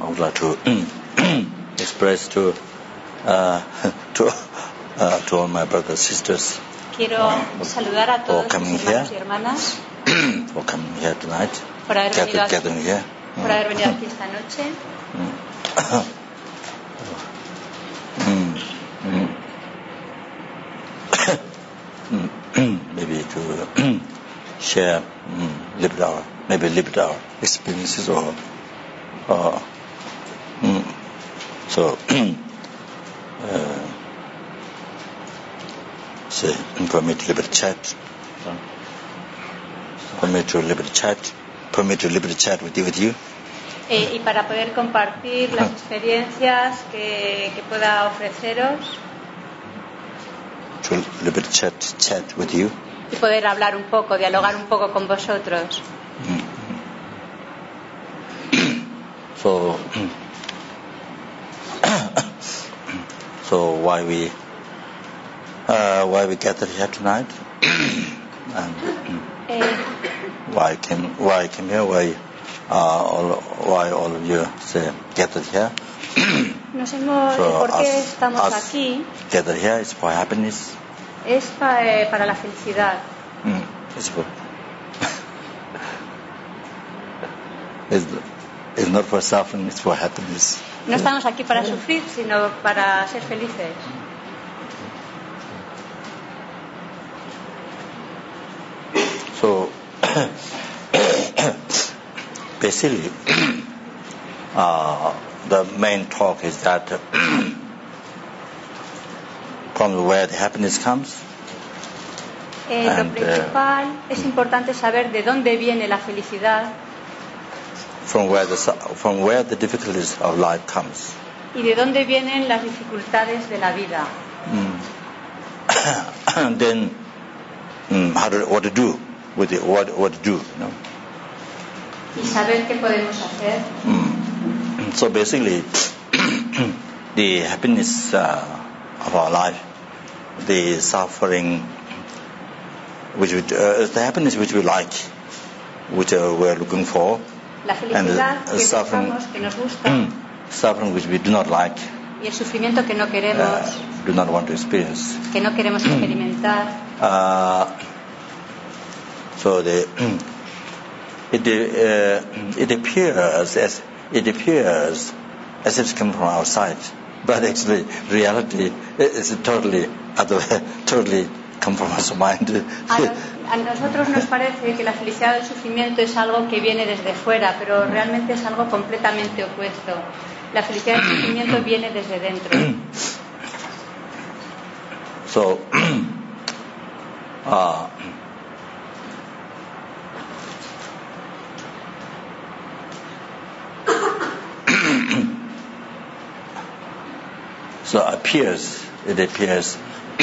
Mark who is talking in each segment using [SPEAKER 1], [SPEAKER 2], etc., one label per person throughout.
[SPEAKER 1] I would like to express to all my brothers and sisters.
[SPEAKER 2] Quiero saludar a todos mis hermanos y hermanas
[SPEAKER 1] for coming here tonight.
[SPEAKER 2] por haber venido aquí,
[SPEAKER 1] here.
[SPEAKER 2] por haber venido aquí esta noche.
[SPEAKER 1] Maybe to share little our experiences or so say permit a little chat. Permit a little chat with you.
[SPEAKER 2] Y para poder compartir las experiencias que pueda ofreceros.
[SPEAKER 1] To little chat with you.
[SPEAKER 2] Y poder hablar un poco, dialogar un poco con vosotros.
[SPEAKER 1] So why we gathered here tonight? And why came here? Why all of you say gathered here?
[SPEAKER 2] ¿Por qué estamos aquí?
[SPEAKER 1] Gathered here is for happiness.
[SPEAKER 2] Es para la felicidad.
[SPEAKER 1] It's not for suffering, it's for happiness.
[SPEAKER 2] No estamos aquí para sufrir, sino para ser felices.
[SPEAKER 1] So, basically, the main talk is that from where the happiness comes.
[SPEAKER 2] Lo principal es importante saber de dónde viene la felicidad.
[SPEAKER 1] From where the difficulties of life comes.
[SPEAKER 2] Y de dónde vienen las dificultades de la vida.
[SPEAKER 1] And then, what to do with it? What to do? You know?
[SPEAKER 2] Y saber qué podemos hacer.
[SPEAKER 1] So basically, the happiness of our life, the suffering, the happiness which we like, which we're looking for,
[SPEAKER 2] la felicidad que buscamos, que nos gusta,
[SPEAKER 1] suffering which we do not like,
[SPEAKER 2] y el sufrimiento que no queremos,
[SPEAKER 1] do not want to experience,
[SPEAKER 2] que no queremos experimentar.
[SPEAKER 1] So it appears as if it's coming from outside, but actually reality is totally come from our mind.
[SPEAKER 2] A nosotros nos parece que la felicidad o el sufrimiento es algo que viene desde fuera, pero realmente es algo completamente opuesto. La felicidad y el sufrimiento viene desde dentro.
[SPEAKER 1] So, it appears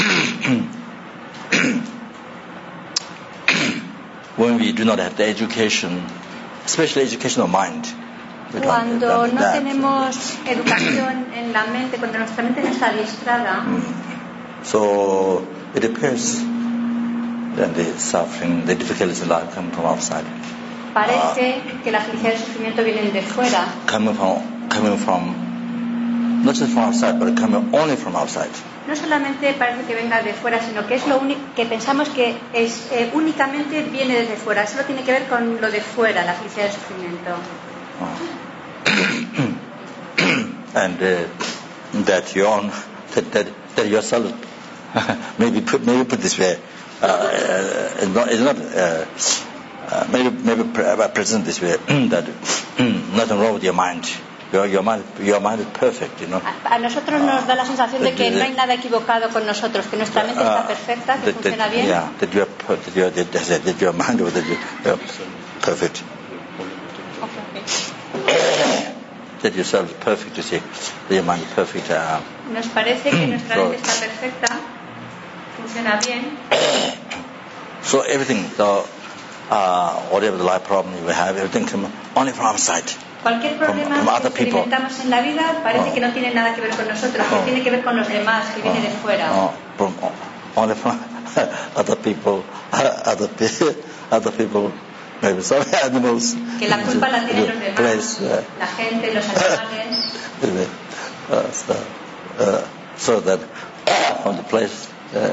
[SPEAKER 1] when we do not have the education, especially education of mind.
[SPEAKER 2] Cuando no tenemos educación en la mente, cuando nuestra mente no está adiestrada,
[SPEAKER 1] so it appears that the suffering, the difficulties in life come from outside.
[SPEAKER 2] Parece que la felicidad y el sufrimiento vienen de fuera.
[SPEAKER 1] Coming from not just from outside, but coming only from outside.
[SPEAKER 2] No solamente parece que venga de fuera, sino que es lo único que pensamos que es únicamente viene desde fuera. Solo tiene que ver con lo de fuera, la felicidad y el sufrimiento.
[SPEAKER 1] And that yourself maybe put this way. It's not maybe present this way that nothing wrong with your mind. Your mind is perfect, you know.
[SPEAKER 2] A nosotros nos da la sensación de que no hay nada equivocado con nosotros, que nuestra mente está perfecta, que funciona bien.
[SPEAKER 1] Yeah, that your mind is perfect. That yourself is perfect, you see. That your mind is perfect.
[SPEAKER 2] Nos parece que nuestra mente está perfecta, funciona bien.
[SPEAKER 1] So everything, whatever the life problem you have, everything comes only from outside.
[SPEAKER 2] Cualquier problema que experimentamos en la vida parece que no tiene nada que ver con nosotros, que tiene que ver con los demás, que viene de fuera.
[SPEAKER 1] Only from other people maybe some animals.
[SPEAKER 2] Que la culpa la tienen los demás,
[SPEAKER 1] Place,
[SPEAKER 2] la gente, los animales.
[SPEAKER 1] So that from the place,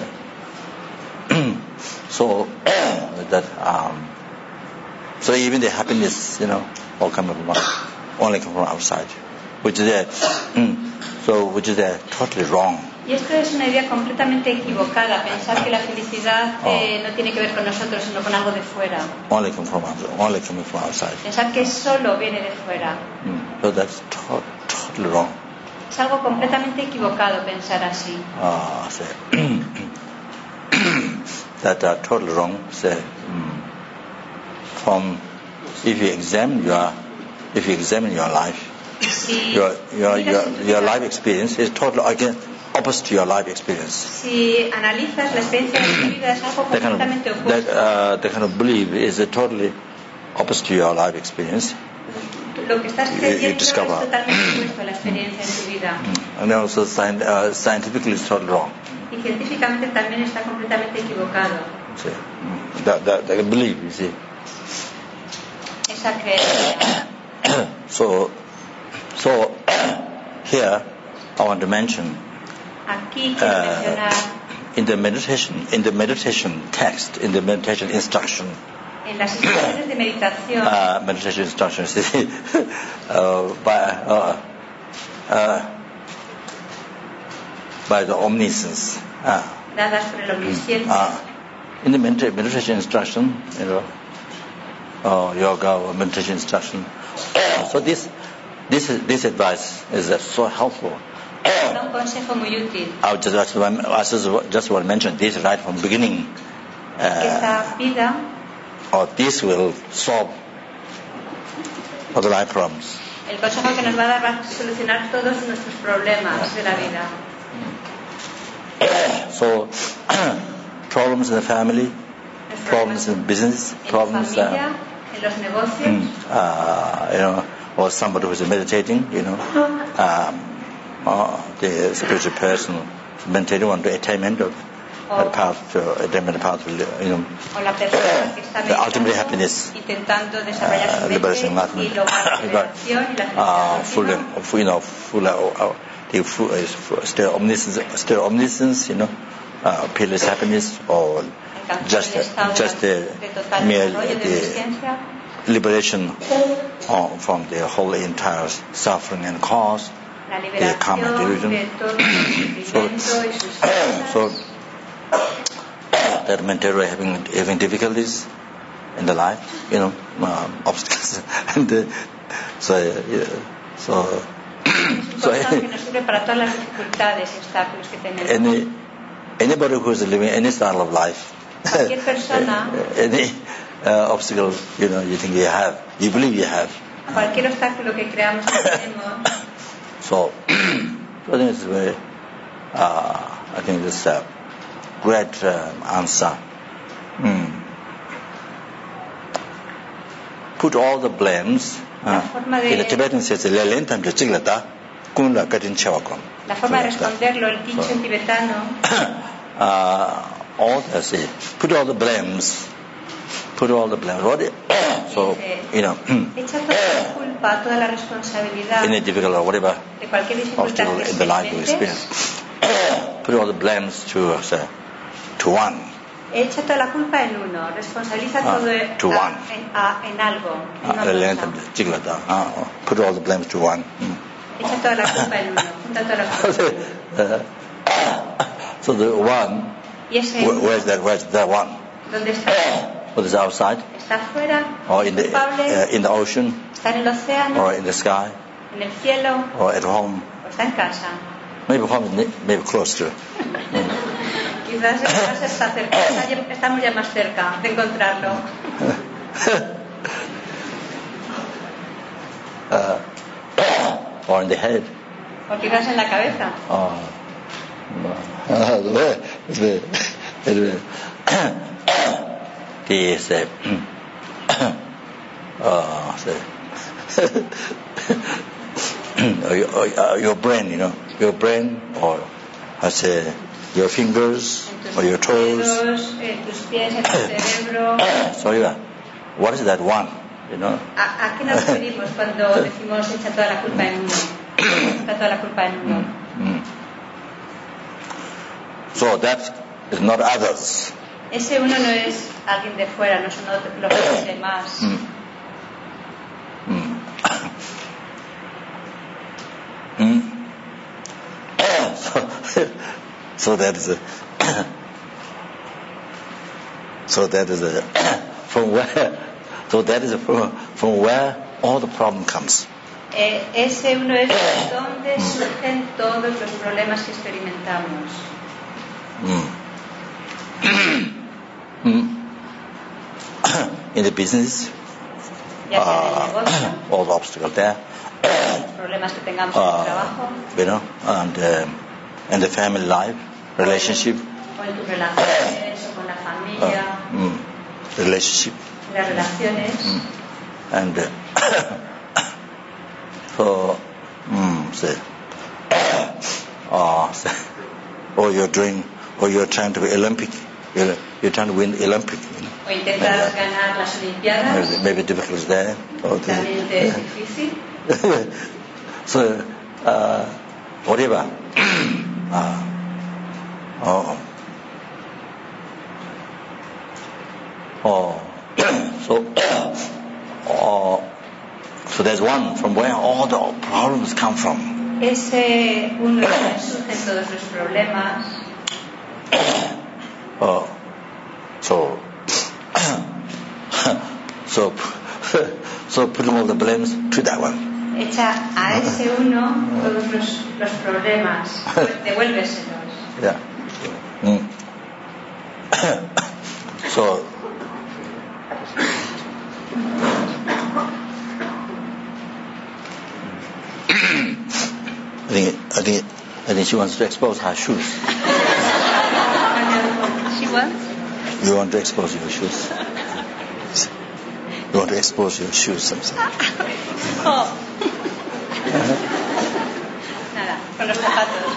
[SPEAKER 1] so that so even the happiness, all come from only come from outside, which is which is totally wrong.
[SPEAKER 2] Y esto es una idea completamente equivocada, pensar que la felicidad no tiene que ver con nosotros, sino con algo de fuera.
[SPEAKER 1] Only coming from outside.
[SPEAKER 2] Pensar que solo viene de fuera.
[SPEAKER 1] So that's totally wrong.
[SPEAKER 2] Es algo completamente equivocado pensar así.
[SPEAKER 1] That totally wrong. From if you examine your life, your life experience is totally opposite to your life experience.
[SPEAKER 2] Si analizas la experiencia de tu vida es algo completamente opuesto.
[SPEAKER 1] The kind of belief is totally opposite to your life experience.
[SPEAKER 2] Lo que estás creyendo es totalmente opuesto a la experiencia en tu vida.
[SPEAKER 1] And also scientifically it's totally wrong.
[SPEAKER 2] Y científicamente también está completamente equivocado.
[SPEAKER 1] See, that belief, you see.
[SPEAKER 2] Esa creencia.
[SPEAKER 1] So here I want to mention.
[SPEAKER 2] Aquí quiero mencionar.
[SPEAKER 1] In the meditation text, in the meditation instruction.
[SPEAKER 2] En las instrucciones de meditación.
[SPEAKER 1] Meditation instructions, by the omniscience.
[SPEAKER 2] Dadas por el omnisciente.
[SPEAKER 1] In the meditation instruction, yoga or meditation instruction. So this advice is so helpful.
[SPEAKER 2] Un consejo muy útil.
[SPEAKER 1] I just want to mention this right from the beginning.
[SPEAKER 2] Esta vida.
[SPEAKER 1] Or this will solve all the life problems.
[SPEAKER 2] El consejo que nos va a dar va a solucionar todos nuestros problemas de la vida.
[SPEAKER 1] So, problems in the family, problems in business, problems
[SPEAKER 2] en la familia, en los negocios.
[SPEAKER 1] Or somebody who is meditating, the spiritual person meditating on the attainment of the path,
[SPEAKER 2] o la persona que está
[SPEAKER 1] the ultimate happiness,
[SPEAKER 2] intentando desarrollar su
[SPEAKER 1] liberation,
[SPEAKER 2] mente y lograr la liberación y la felicidad.
[SPEAKER 1] still omniscience, peerless happiness, or just the mere liberation from the whole entire suffering and cause, the karma delusion. So that mentality having difficulties in the life, obstacles, and anybody who is living any style of life, any obstacle, you think you believe you have.
[SPEAKER 2] Cualquier obstáculo que creamos que tenemos.
[SPEAKER 1] So I think it's very, I think this is a great answer. Put all the blames. In the Tibetan says,
[SPEAKER 2] la forma de responderlo, el dicho en tibetano.
[SPEAKER 1] Put all the blames. So,
[SPEAKER 2] echa toda la culpa, toda la responsabilidad
[SPEAKER 1] in a difficult or whatever
[SPEAKER 2] de cualquier dificultad que
[SPEAKER 1] in the life you experience. Put all the blames to one.
[SPEAKER 2] Echa toda la culpa en uno, responsabiliza todo en algo.
[SPEAKER 1] Put all the blames to one.
[SPEAKER 2] Echa toda la culpa en uno, junta toda la culpa.
[SPEAKER 1] So the one, where's that one?
[SPEAKER 2] ¿Dónde está?
[SPEAKER 1] What is outside?
[SPEAKER 2] Está afuera,
[SPEAKER 1] or in the ocean,
[SPEAKER 2] está en el océano,
[SPEAKER 1] or in the sky,
[SPEAKER 2] en el cielo,
[SPEAKER 1] or at home.
[SPEAKER 2] O está en casa.
[SPEAKER 1] Maybe home, maybe close to.
[SPEAKER 2] Quizás en casa está cerca, estamos ya más cerca de encontrarlo.
[SPEAKER 1] Or in the head.
[SPEAKER 2] O quizás en la cabeza.
[SPEAKER 1] Your brain, your brain, or I say your fingers, or your toes.
[SPEAKER 2] Tus pies, en tu cerebro.
[SPEAKER 1] Sorry, what is that one? You know?
[SPEAKER 2] ¿A qué nos referimos cuando decimos echa toda la culpa en uno? Echa toda la culpa en uno.
[SPEAKER 1] So that is not others.
[SPEAKER 2] Ese uno no es alguien de fuera, no son los demás.
[SPEAKER 1] So that is from where all the problem comes.
[SPEAKER 2] Ese uno es donde surgen todos los problemas que experimentamos.
[SPEAKER 1] In the business,
[SPEAKER 2] Ya sea en el negocio,
[SPEAKER 1] all the obstacles there,
[SPEAKER 2] los problemas que tengamos en el trabajo,
[SPEAKER 1] you know, and the family life, relationship,
[SPEAKER 2] o en tus relaciones, o con la familia,
[SPEAKER 1] relationship,
[SPEAKER 2] las relaciones.
[SPEAKER 1] and so, you're trying to be Olympic, you're trying to win Olympic. You know?
[SPEAKER 2] O intentar ganar las Olimpiadas.
[SPEAKER 1] Maybe difficult there.
[SPEAKER 2] También es difícil.
[SPEAKER 1] So, whatever. So there's one from where all the problems come from.
[SPEAKER 2] Ese uno es donde surgen todos los problemas.
[SPEAKER 1] So put all the blames to that one.
[SPEAKER 2] Echa a ese uno todos los problemas, devuélveselos.
[SPEAKER 1] Yeah. So I think she wants to expose her shoes.
[SPEAKER 2] She wants?
[SPEAKER 1] You want to expose your shoes? You want to expose your shoes something?
[SPEAKER 2] Oh. Nada, con los zapatos.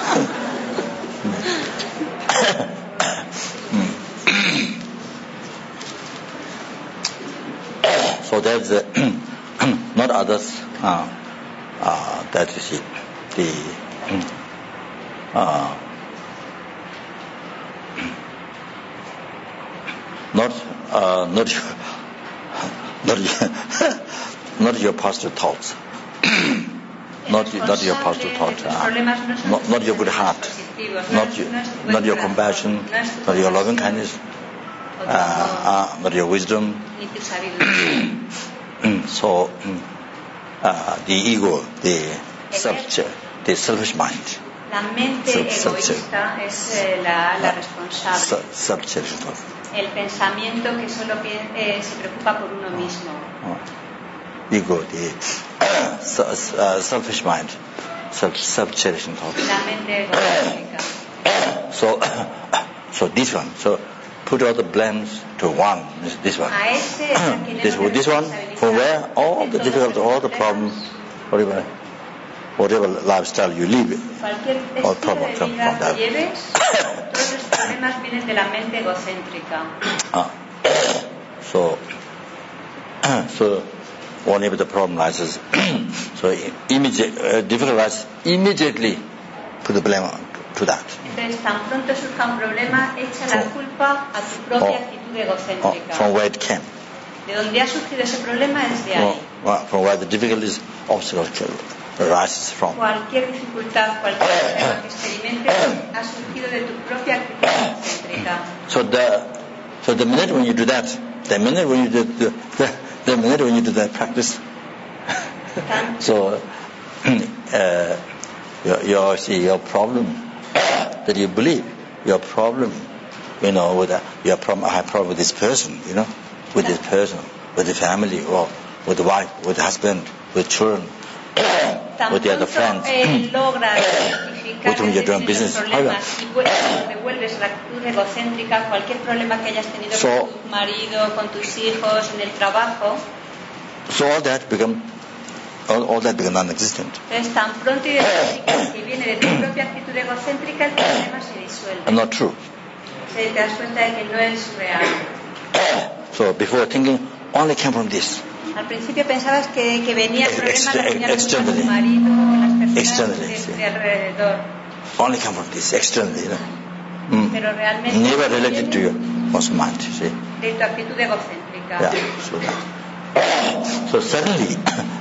[SPEAKER 1] So that's not others. That is it. Not your positive thoughts. Not your positive thoughts. Not your good heart. Not your compassion. Not your loving kindness. Not your wisdom. So the ego, the selfish mind.
[SPEAKER 2] La mente egoísta es la responsable. El pensamiento que solo se preocupa por uno mismo.
[SPEAKER 1] Ego, the selfish mind, self-cherishing thought.
[SPEAKER 2] La mente egocéntrica.
[SPEAKER 1] So this one. So put all the blames to one. This one. This one. From where all the difficulty, all the problems, whatever lifestyle you live, all problems come from that.
[SPEAKER 2] Todos los problemas vienen de la mente egocéntrica.
[SPEAKER 1] So whenever the problem rises, so difficult rises, immediately put the blame to that.
[SPEAKER 2] Entonces, tan pronto surja un problema, echa la culpa a tu propia actitud egocéntrica.
[SPEAKER 1] From where it came.
[SPEAKER 2] De donde ha surgido ese problema es de ahí.
[SPEAKER 1] From where the difficulties, obstacles arises from.
[SPEAKER 2] Cualquier dificultad, cualquier problema que experimentes ha surgido de tu propia actitud egocéntrica.
[SPEAKER 1] So the minute when you do that, the minute when you do that practice, so your problem that you believe, your problem, with your problem. I have problem with this person, with this person, with the family, or with the wife, with the husband, with children, with the other friends, with whom you're doing business.
[SPEAKER 2] Devuelves la actitud egocéntrica, cualquier problema que hayas tenido con tu marido, con tus hijos, en el trabajo.
[SPEAKER 1] So all that become non-existent.
[SPEAKER 2] Entonces, tan pronto identificas que viene de tu propia actitud egocéntrica, el problema se disuelve.
[SPEAKER 1] Not true.
[SPEAKER 2] Te das cuenta de que no es real.
[SPEAKER 1] So before thinking only came from this.
[SPEAKER 2] Al principio pensabas que venía el problema de la
[SPEAKER 1] Externally.
[SPEAKER 2] tu marido o las personas
[SPEAKER 1] Externally,
[SPEAKER 2] de
[SPEAKER 1] sí.
[SPEAKER 2] alrededor.
[SPEAKER 1] Only come from this, externally, you know.
[SPEAKER 2] Pero realmente
[SPEAKER 1] Never related to your own mind, see.
[SPEAKER 2] de tu actitud egocéntrica.
[SPEAKER 1] Yeah, so suddenly,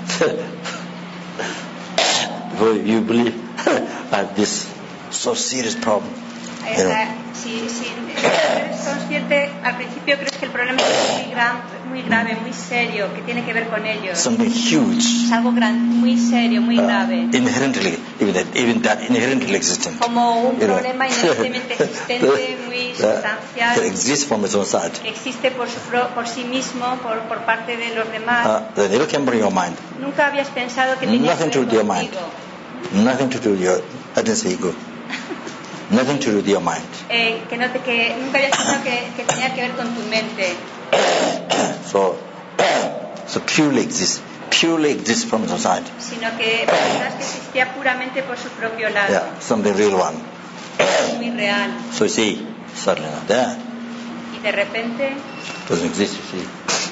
[SPEAKER 1] you believe this so serious problem. You know.
[SPEAKER 2] Si eres consciente, al principio crees que el problema es muy grave, muy serio, que tiene que ver con ellos.
[SPEAKER 1] Something huge.
[SPEAKER 2] Es algo muy serio, muy grave.
[SPEAKER 1] Inherently, even that inherently existent.
[SPEAKER 2] Como un problema inherentemente existente, muy sustancial.
[SPEAKER 1] That exists from its own side.
[SPEAKER 2] Que existe por sí mismo, por parte de los demás.
[SPEAKER 1] That never came from your mind.
[SPEAKER 2] Nunca habías pensado que tenía
[SPEAKER 1] Nothing
[SPEAKER 2] que ver
[SPEAKER 1] to do with your mind.
[SPEAKER 2] contigo.
[SPEAKER 1] Nothing to do with your, I didn't say ego. Nothing to do with your mind.
[SPEAKER 2] Que nunca habías pensado que tenía que ver con tu mente.
[SPEAKER 1] So purely exists from its own side.
[SPEAKER 2] Sino que pensás que existía puramente por su propio lado.
[SPEAKER 1] Yeah, something real one.
[SPEAKER 2] Muy real.
[SPEAKER 1] So you see, suddenly not there.
[SPEAKER 2] Y de repente
[SPEAKER 1] Doesn't exist, you see.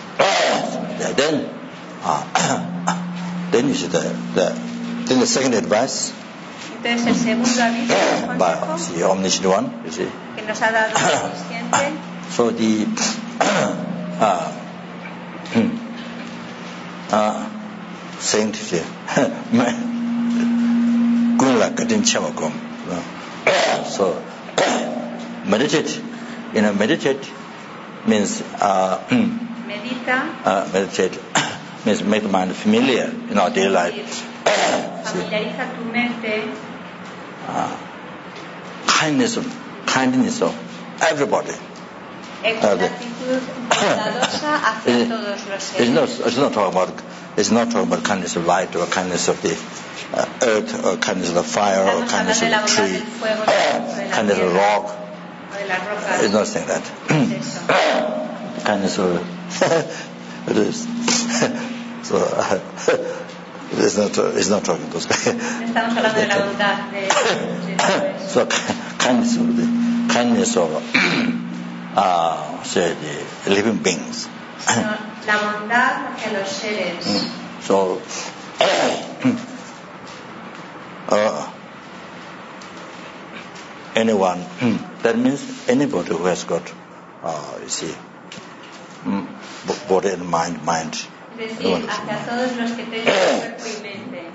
[SPEAKER 1] Then you see then the second advice.
[SPEAKER 2] Entonces el segundo aviso,
[SPEAKER 1] By
[SPEAKER 2] consejo,
[SPEAKER 1] the omniscient one, you see.
[SPEAKER 2] que nos ha dado el consciente.
[SPEAKER 1] So the saint here, Gunla Katin Chamakom. So meditate. Meditate means
[SPEAKER 2] Medita.
[SPEAKER 1] meditate means make the mind familiar in our daily life.
[SPEAKER 2] Familiariza tu mente.
[SPEAKER 1] Kindness of everybody.
[SPEAKER 2] Una actitud bondadosa hacia todos los seres.
[SPEAKER 1] It's not talking about kindness of light or kindness of the earth or kindness of the fire or kindness of the tree, kindness of the rock. It's not saying that. Kindness of it is. So it's not talking those guys.
[SPEAKER 2] Estamos hablando de la bondad de
[SPEAKER 1] So kindness of say the living beings.
[SPEAKER 2] La bondad hacia los seres.
[SPEAKER 1] So anyone, that means anybody who has got you see body and mind.
[SPEAKER 2] Es decir, hacia todos los que tienen cuerpo y mente.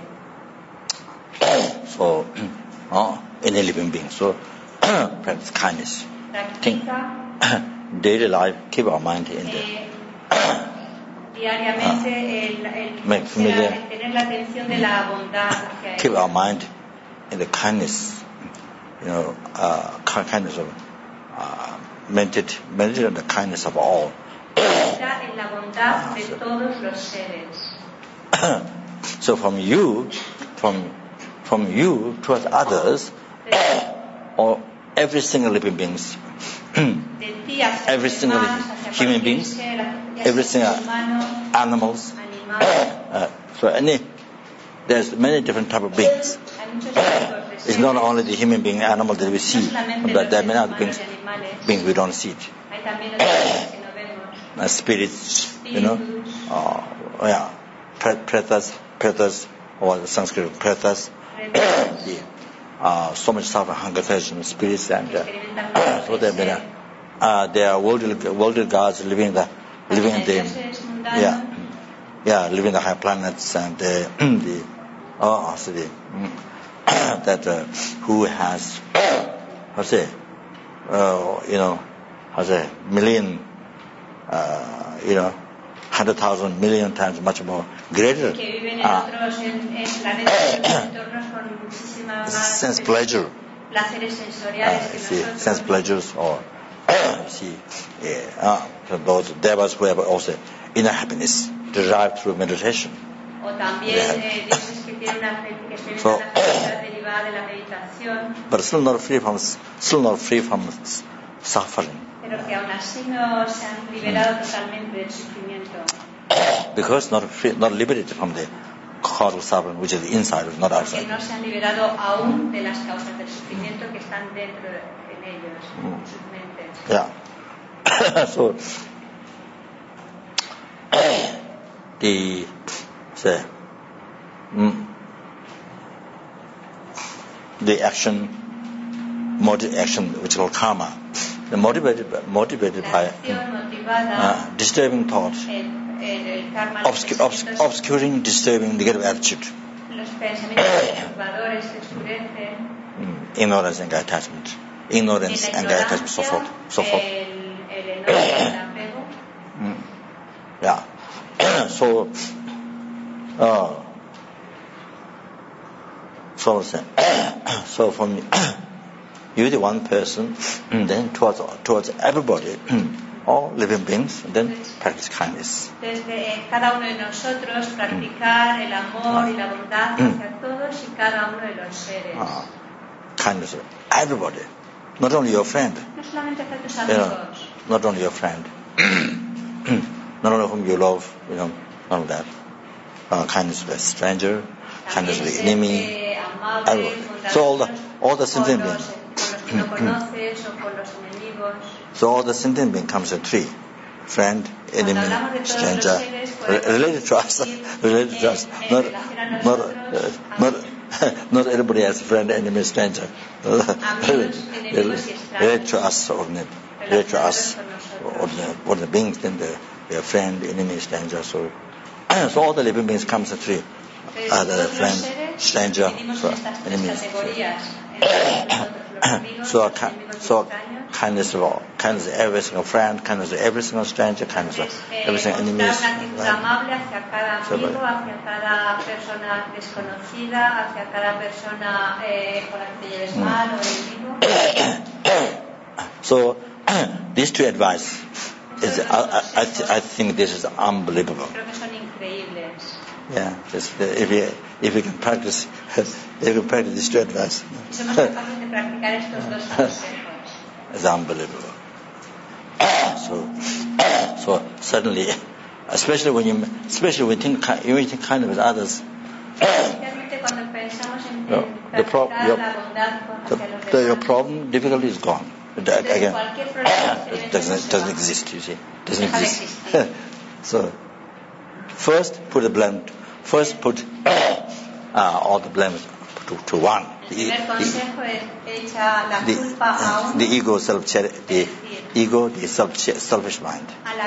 [SPEAKER 1] So any living being. So practice kindness.
[SPEAKER 2] Practica
[SPEAKER 1] Daily life, keep our mind in there.
[SPEAKER 2] Diariamente el tener la atención de la bondad hacia
[SPEAKER 1] Keep
[SPEAKER 2] él.
[SPEAKER 1] our mind in the kindness, kindness of meditate on the kindness of all.
[SPEAKER 2] Está en la bondad de todos los seres.
[SPEAKER 1] So from you towards others, or every single living beings,
[SPEAKER 2] De ti hacia
[SPEAKER 1] every
[SPEAKER 2] los
[SPEAKER 1] single
[SPEAKER 2] demás, hacia
[SPEAKER 1] human
[SPEAKER 2] cualquier
[SPEAKER 1] beings,
[SPEAKER 2] ser, hacia
[SPEAKER 1] every
[SPEAKER 2] ser
[SPEAKER 1] single
[SPEAKER 2] humano,
[SPEAKER 1] animals.
[SPEAKER 2] animal.
[SPEAKER 1] So there's many different type of beings.
[SPEAKER 2] Hay muchos tipos de
[SPEAKER 1] It's
[SPEAKER 2] seres.
[SPEAKER 1] not only the human being, animal that we
[SPEAKER 2] No
[SPEAKER 1] see,
[SPEAKER 2] solamente
[SPEAKER 1] but
[SPEAKER 2] los
[SPEAKER 1] there are many
[SPEAKER 2] seres
[SPEAKER 1] other
[SPEAKER 2] humanos
[SPEAKER 1] beings,
[SPEAKER 2] y animales.
[SPEAKER 1] beings we don't see.
[SPEAKER 2] Hay también otros seres que no vemos.
[SPEAKER 1] Spirits,
[SPEAKER 2] Espíritus.
[SPEAKER 1] pretas, or Sanskrit pretas. So much suffering, hunger, thirst, spirits, and so there are worldly gods living the living the high planets and that who has million 100,000 million times much more greater
[SPEAKER 2] Que viven en otros en planetas, en entornos con muchísima más
[SPEAKER 1] sense pleasure.
[SPEAKER 2] placeres sensoriales que nosotros.
[SPEAKER 1] Sense pleasures, or those devas who have also inner happiness derived through meditation.
[SPEAKER 2] O también dioses que tienen una felicidad derivada de la meditación,
[SPEAKER 1] But still not free from suffering,
[SPEAKER 2] pero que aún así no se han liberado totalmente del sufrimiento.
[SPEAKER 1] because not liberated from the cause of suffering, which is inside, not
[SPEAKER 2] Que
[SPEAKER 1] outside.
[SPEAKER 2] no se han liberado aún de las causas del sufrimiento que están dentro en ellos, en sus mentes.
[SPEAKER 1] Yeah. So the say the action, which is called karma, the motivated by disturbing thought, obscuring, disturbing negative attitude, ignorance, anger, attachment, so forth. Yeah. So from you, the one person, then towards everybody, all living beings, and then practice kindness.
[SPEAKER 2] Desde cada uno de nosotros practicar el amor y la bondad hacia todos y cada uno de los seres.
[SPEAKER 1] Kindness, everybody, not only your friend.
[SPEAKER 2] No solamente hacia tus amigos.
[SPEAKER 1] Not only your friend, not only whom you love, none of that. Kindness to a stranger, kindness to the enemy, everybody. So all the sentient beings. So all the sentient beings comes in three: friend, enemy, stranger, related to us. Not everybody has a friend, enemy, stranger. Related to us, ordinary. Related to us, ordinary beings. Then they are friend, enemy, stranger. So all the living beings comes in three: the friend, stranger, enemy. So kindness of all, kindness of every single friend, kindness of every single stranger, kindness of every single enemy.
[SPEAKER 2] Amable hacia cada amigo, hacia cada persona desconocida, hacia cada persona con la que te lleves mal o enemigo.
[SPEAKER 1] So these two advice is, I think this is unbelievable.
[SPEAKER 2] Creo que son increíbles.
[SPEAKER 1] Yeah, if we can practice, these two advice.
[SPEAKER 2] Somos capaces de practicar estos dos consejos.
[SPEAKER 1] It's unbelievable. So suddenly, especially when you think kind with others, your problem, difficulty is gone. Again, it doesn't exist. You see, doesn't exist. So first put all the blame to one. The ego, the selfish mind.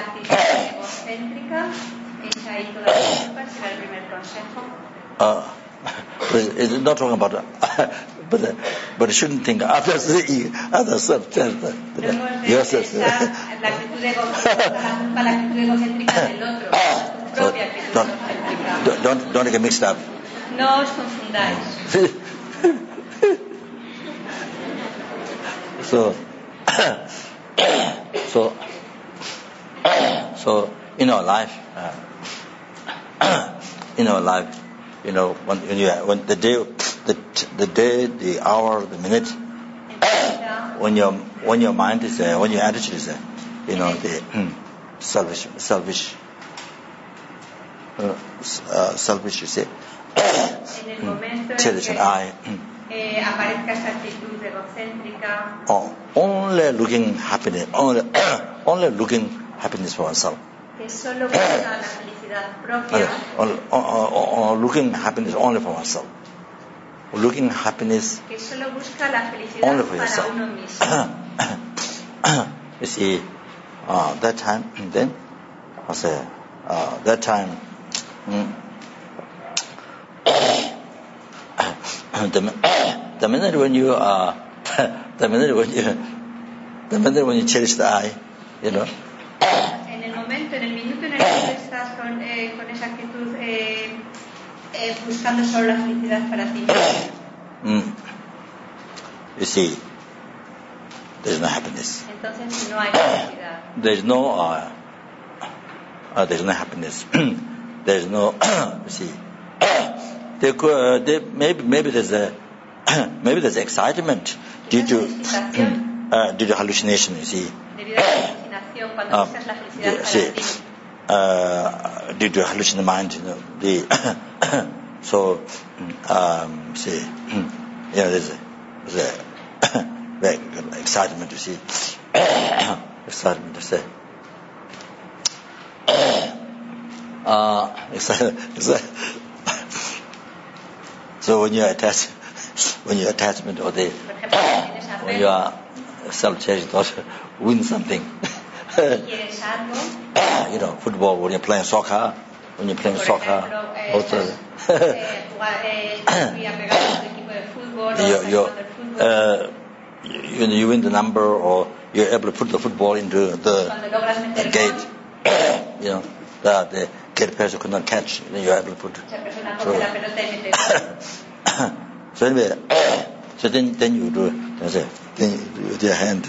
[SPEAKER 1] It's not talking about, but you shouldn't think others, others self. Yourself. Don't get mixed up.
[SPEAKER 2] No os confundáis.
[SPEAKER 1] So in our life, when the day, the hour, the minute, when your mind is there, when your attitude is there, the selfish, you say, intelligent eye,
[SPEAKER 2] aparezca esa actitud egocéntrica,
[SPEAKER 1] only looking happiness, only looking happiness for oneself.
[SPEAKER 2] Que solo busca la felicidad propia.
[SPEAKER 1] Looking happiness only for oneself. Looking happiness
[SPEAKER 2] que solo busca la felicidad
[SPEAKER 1] only for
[SPEAKER 2] para
[SPEAKER 1] yourself.
[SPEAKER 2] uno mismo.
[SPEAKER 1] You see, that time, then, I say, that time, the minute when you cherish the eye,
[SPEAKER 2] En el minuto en el que estás con esa actitud buscando solo la felicidad para ti.
[SPEAKER 1] You see, there's no happiness.
[SPEAKER 2] Entonces no hay felicidad.
[SPEAKER 1] There's no happiness. There's no, you see, maybe there's excitement due to hallucination, you see.
[SPEAKER 2] Debido a la alucinación, cuando buscas la felicidad para ti.
[SPEAKER 1] Due to hallucinating mind, there's a very excitement to see. Excitement to say. So when you attach, when you attachment or the, when you are self-cherished or win something, you know, football, when you're playing soccer, also, you win the number, or you're able to put the football into the gate, you know, that the gate person could not catch, then you're able to put. So anyway, so then you do, then you do with your hand.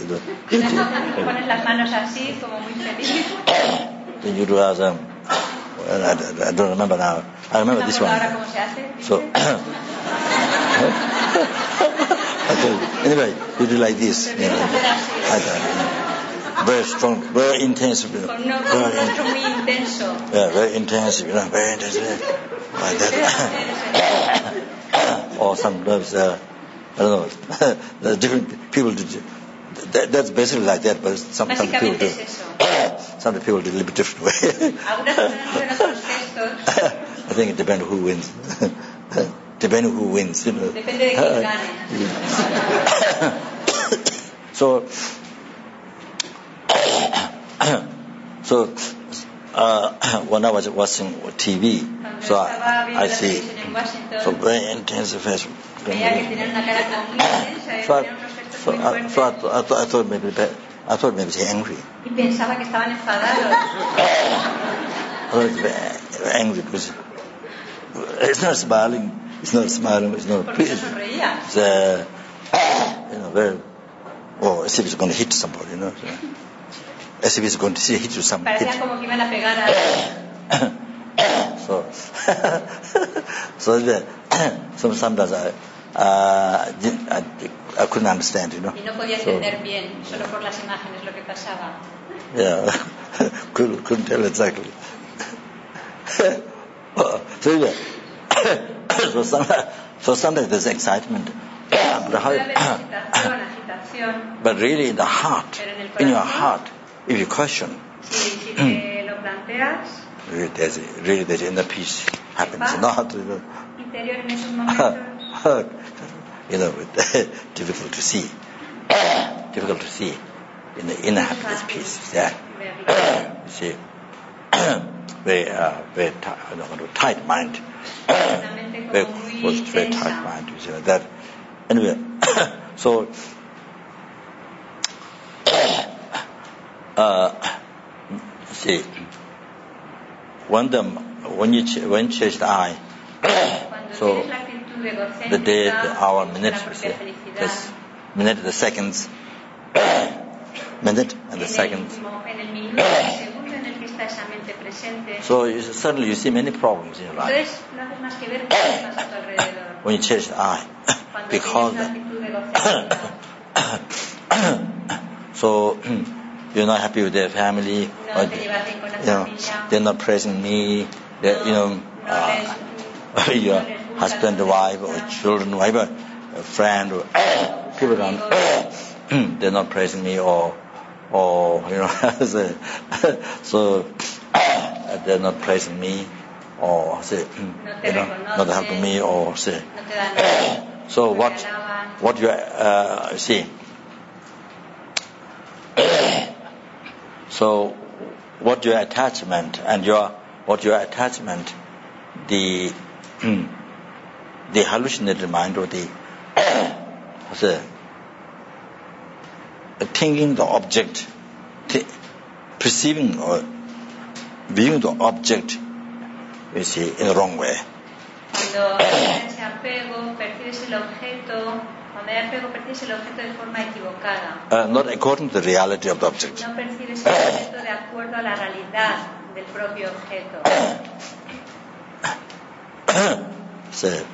[SPEAKER 1] Then you do as I don't remember now. I remember this one. So anyway, you do like this. You know, like that, you know. Very strong, very intensive. You know, very intensive. You know, very intensive. Like that. Or sometimes, I don't know, different people do. That's basically like that, but some people do. Some people do a little bit different way. I think it depends who wins. Depending who wins, you know. So when I was watching TV, so I see so very intensive face. So I thought maybe he's angry. I thought he's very angry because it's not smiling. It's not pleased. It's you know, very, as if he's going to hit somebody, you know. So, as if he's going to hit you somebody. So sometimes I couldn't understand, you know. Yeah, couldn't tell exactly. So sometimes there's excitement, but really in the heart, in your heart, if you question, really there's inner peace happens. Not, you know, difficult to see in the inner happiness peace. Yeah, you see, very tight mind, very tight mind. You see that. Anyway, so see, when you change the eye, so the day, the hour, minute, you see, this minute, the seconds, minute and the seconds. So suddenly you see many problems in your life when you change the eye, because so you're not happy with their family, or, you know, they're not praising me, you know, your husband, wife, or children, whatever, a friend, or people don't, they're not praising me, or you know, so they're not praising me, or say, you know, not helping me, or say. So what you see? So what your attachment and the hallucinated mind, or the thinking the object, perceiving or viewing the object, you see, in the wrong way.
[SPEAKER 2] Cuando ese apego, percibes el objeto, cuando hay apego, percibes el objeto de forma equivocada.
[SPEAKER 1] Not according to the reality of the object.
[SPEAKER 2] No percibes el objeto de acuerdo a la realidad del propio objeto.
[SPEAKER 1] So,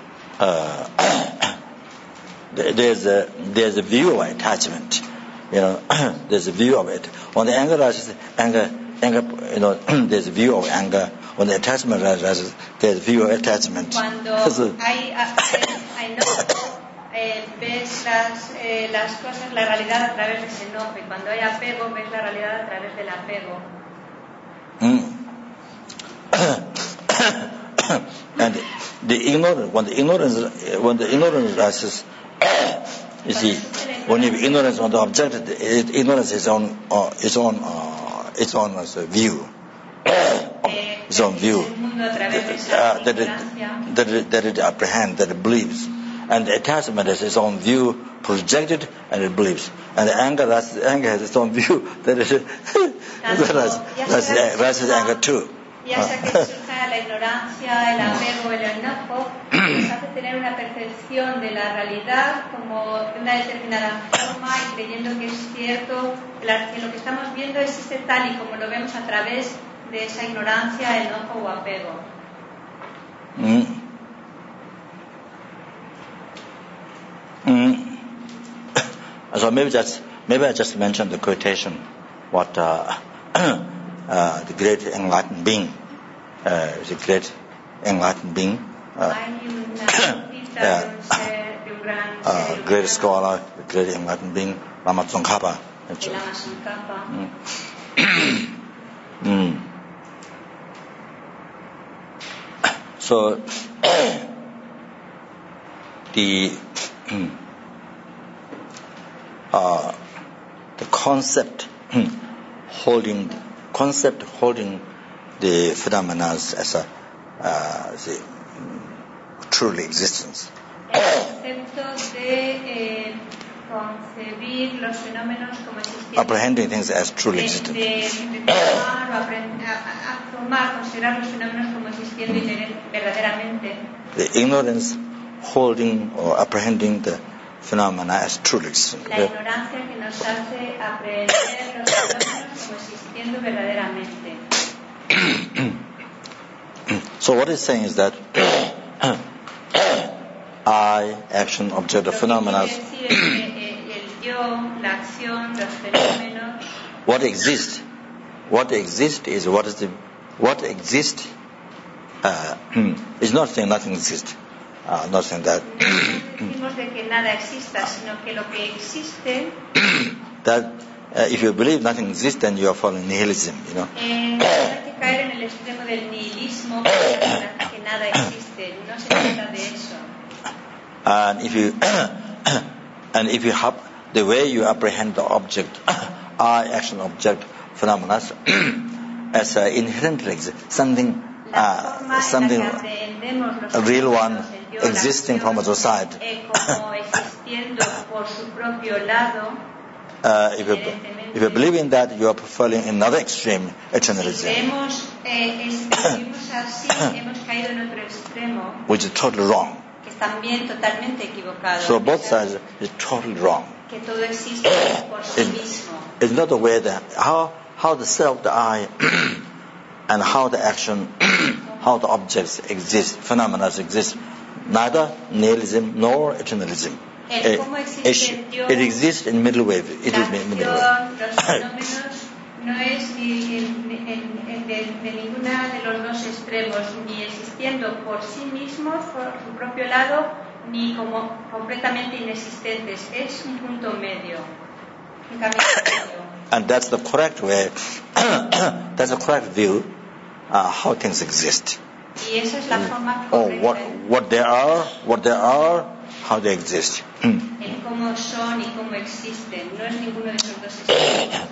[SPEAKER 1] there's a view of attachment, you know. There's a view of it. On the anger, you know, there's a view of anger. On the attachment, there's a view of attachment.
[SPEAKER 2] Cuando hay enojo, ves las cosas, la realidad a través de ese enojo, y cuando hay apego, ves la realidad a través del apego.
[SPEAKER 1] And the ignorance, when the ignorance arises, you see, when you have ignorance on the object, ignorance is on its own view. Its own view that it apprehends, that it believes. And the attachment has its own view projected, and it believes. And the anger has its own view that it raises anger too.
[SPEAKER 2] Ya sea que surja la ignorancia, el apego, el enojo, nos hace tener una percepción de la realidad como de una determinada forma y creyendo que es cierto, que lo que estamos viendo existe tal y como lo vemos a través de esa ignorancia, enojo o apego.
[SPEAKER 1] So maybe I just mentioned the quotation, what the great enlightened being, the great enlightened being, great scholar, the great enlightened being, Lama Tsongkhapa. So the concept holding the phenomena as a truly existence.
[SPEAKER 2] El concepto de concebir los fenómenos como existentes.
[SPEAKER 1] Apprehending things as truly existent.
[SPEAKER 2] De tomar o considerar los fenómenos como existiendo verdaderamente.
[SPEAKER 1] The ignorance holding or apprehending the phenomena as truly existent.
[SPEAKER 2] La ignorancia que nos hace aprehender los fenómenos como existiendo verdaderamente.
[SPEAKER 1] So what it's saying is that I, action, object, of phenomena. What exists is what exists is not saying nothing exists. Not saying that. That if you believe nothing exists, then you are following nihilism. You know. And if you have the way you apprehend the object, I, action, object, phenomena, as inherently exist, something a real one existing from the side. If you believe in that, you are following another extreme, eternalism, which is totally wrong. So both sides is totally wrong. It's not the way that how the self, the I, and how the action, how the objects exist, phenomena exist, neither nihilism nor eternalism. It exists in middle way. It is in middle way.
[SPEAKER 2] No es ni de ninguna de los dos extremos, ni existiendo por sí mismos, por su propio lado, ni como completamente inexistentes. Es un punto medio, un camino medio.
[SPEAKER 1] And that's the correct way. That's the correct view how things exist.
[SPEAKER 2] Y esa es la forma correcta.
[SPEAKER 1] What they are, how they exist.
[SPEAKER 2] El cómo son y cómo existen. No es ninguno de esos dos extremos.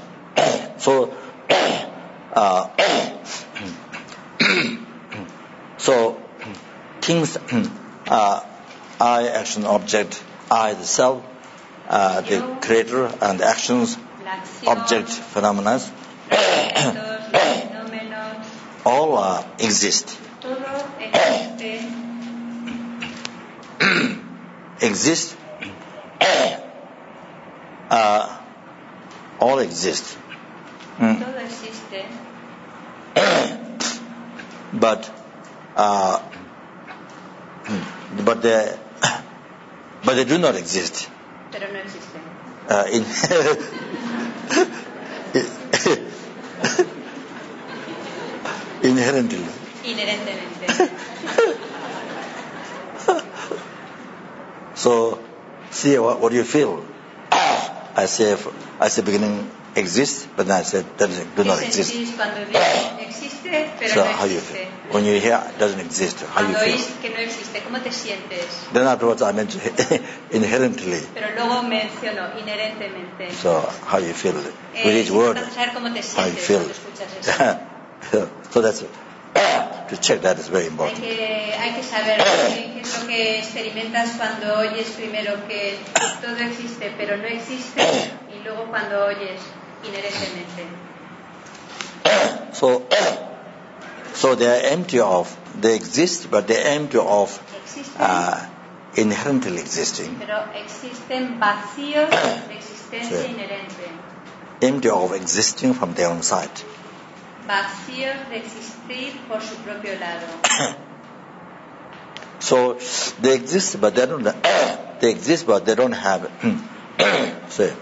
[SPEAKER 1] So things, I, action, object, I, the self, the creator, and the actions, object, phenomena, all exist. Exist. All exist.
[SPEAKER 2] Todo existe.
[SPEAKER 1] But they do not exist.
[SPEAKER 2] Pero no existen.
[SPEAKER 1] Inherently.
[SPEAKER 2] Inherentemente.
[SPEAKER 1] So, see what do you feel? I say beginning exists, but then I said do not exist.
[SPEAKER 2] Cuando existe, pero
[SPEAKER 1] So
[SPEAKER 2] no
[SPEAKER 1] how you
[SPEAKER 2] existe.
[SPEAKER 1] feel? When you hear it doesn't exist, how you
[SPEAKER 2] Cuando
[SPEAKER 1] feel?
[SPEAKER 2] oís que no existe, ¿cómo te sientes?
[SPEAKER 1] Then afterwards I mentioned inherently.
[SPEAKER 2] Pero luego menciono inherentemente.
[SPEAKER 1] So how you feel with each
[SPEAKER 2] Es
[SPEAKER 1] word,
[SPEAKER 2] importante saber cómo te
[SPEAKER 1] how you
[SPEAKER 2] sientes
[SPEAKER 1] feel.
[SPEAKER 2] cuando escuchas eso.
[SPEAKER 1] So that's to check that is very important.
[SPEAKER 2] Hay que saber qué es lo que experimentas cuando oyes primero que todo existe pero no existe y luego cuando oyes inherentemente.
[SPEAKER 1] So they are empty of, they exist, but they are empty of inherently existing.
[SPEAKER 2] Pero existen vacíos de existencia inherente.
[SPEAKER 1] Empty of existing from their own side.
[SPEAKER 2] Vacíos de existir por su propio lado.
[SPEAKER 1] So they exist, but they don't. They exist, but they don't have. Say.